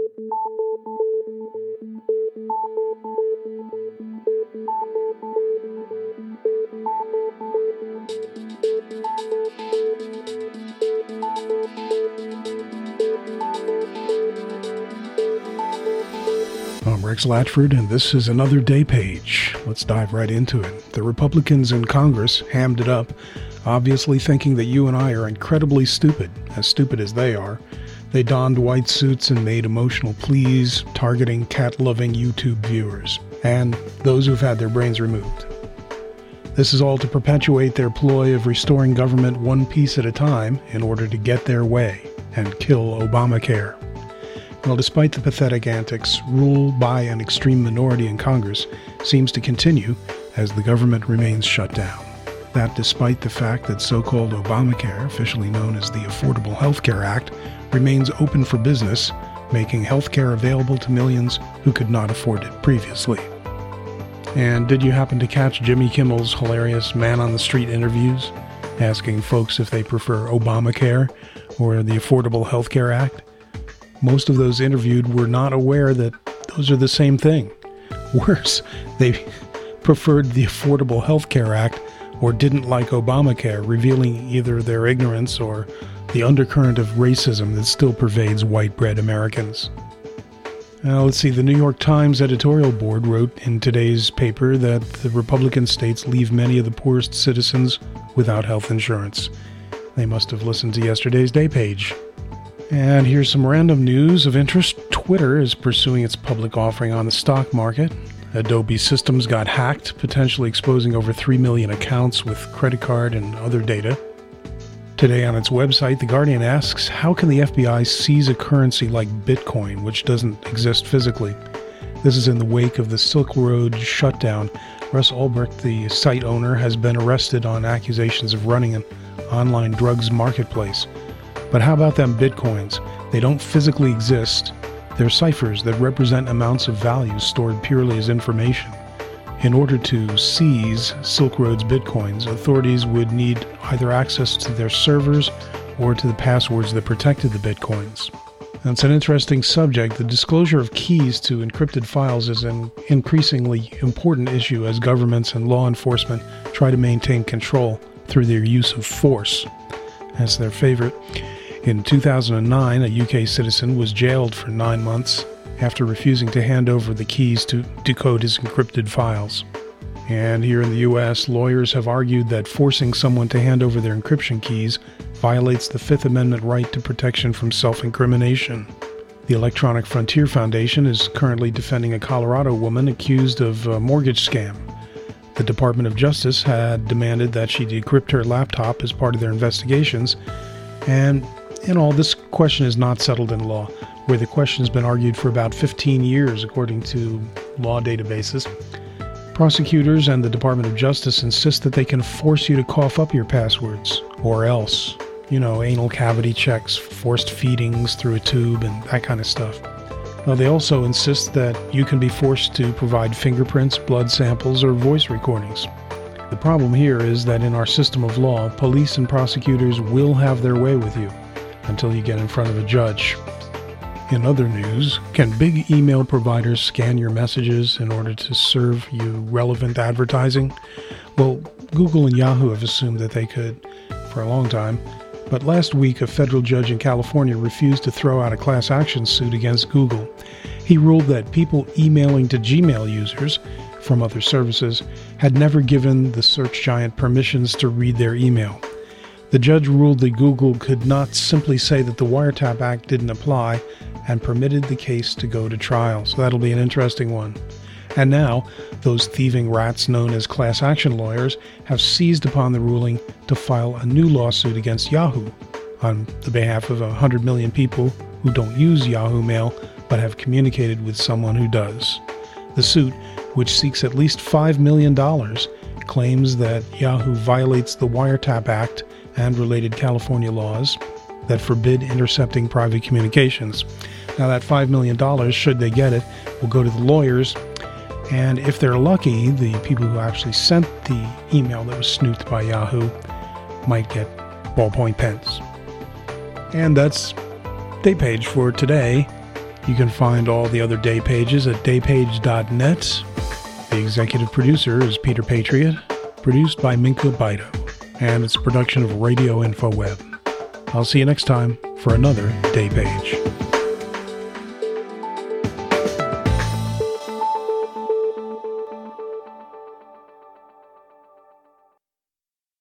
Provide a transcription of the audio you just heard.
I'm Rex Latchford, and this is another Day Page. Let's dive right into it. The Republicans in Congress hammed it up, obviously thinking that you and I are incredibly stupid as they are. They donned white suits and made emotional pleas, targeting cat-loving YouTube viewers, and those who've had their brains removed. This is all to perpetuate their ploy of restoring government one piece at a time in order to get their way and kill Obamacare. Well, despite the pathetic antics, rule by an extreme minority in Congress seems to continue as the government remains shut down. That despite the fact that so-called Obamacare, officially known as the Affordable Health Care Act, remains open for business, making health care available to millions who could not afford it previously. And did you happen to catch Jimmy Kimmel's hilarious man-on-the-street interviews, asking folks if they prefer Obamacare or the Affordable Health Care Act? Most of those interviewed were not aware that those are the same thing. Worse, they preferred the Affordable Health Care Act or didn't like Obamacare, revealing either their ignorance or the undercurrent of racism that still pervades white-bread Americans. Now, let's see, the New York Times editorial board wrote in today's paper that the Republican states leave many of the poorest citizens without health insurance. They must have listened to yesterday's Day Page. And here's some random news of interest. Twitter is pursuing its public offering on the stock market. Adobe Systems got hacked, potentially exposing over 3 million accounts with credit card and other data. Today on its website, The Guardian asks, how can the FBI seize a currency like Bitcoin, which doesn't exist physically? This is in the wake of the Silk Road shutdown. Russ Ulbricht, the site owner, has been arrested on accusations of running an online drugs marketplace. But how about them Bitcoins? They don't physically exist. They're ciphers that represent amounts of value stored purely as information. In order to seize Silk Road's Bitcoins, authorities would need either access to their servers or to the passwords that protected the Bitcoins. Now, it's an interesting subject. The disclosure of keys to encrypted files is an increasingly important issue as governments and law enforcement try to maintain control through their use of force. That's their favorite. In 2009, a UK citizen was jailed for 9 months after refusing to hand over the keys to decode his encrypted files. And here in the US, lawyers have argued that forcing someone to hand over their encryption keys violates the Fifth Amendment right to protection from self-incrimination. The Electronic Frontier Foundation is currently defending a Colorado woman accused of a mortgage scam. The Department of Justice had demanded that she decrypt her laptop as part of their investigations, and in all, this question is not settled in law, where the question has been argued for about 15 years, according to law databases. Prosecutors and the Department of Justice insist that they can force you to cough up your passwords, or else, anal cavity checks, forced feedings through a tube, and that kind of stuff. Now, they also insist that you can be forced to provide fingerprints, blood samples, or voice recordings. The problem here is that in our system of law, police and prosecutors will have their way with you until you get in front of a judge. In other news, can big email providers scan your messages in order to serve you relevant advertising? Well, Google and Yahoo have assumed that they could for a long time, but last week a federal judge in California refused to throw out a class action suit against Google. He ruled that people emailing to Gmail users from other services had never given the search giant permissions to read their email. The judge ruled that Google could not simply say that the Wiretap Act didn't apply and permitted the case to go to trial. So that'll be an interesting one. And now, those thieving rats known as class action lawyers have seized upon the ruling to file a new lawsuit against Yahoo on the behalf of 100 million people who don't use Yahoo Mail but have communicated with someone who does. The suit, which seeks at least $5 million, claims that Yahoo violates the Wiretap Act and related California laws that forbid intercepting private communications. Now that $5 million, should they get it, will go to the lawyers, and if they're lucky, the people who actually sent the email that was snooped by Yahoo might get ballpoint pens. And that's Day Page for today. You can find all the other day pages at daypage.net. The executive producer is Peter Patriot, produced by Minka Baito, and it's a production of Radio Info Web. I'll see you next time for another Day Page.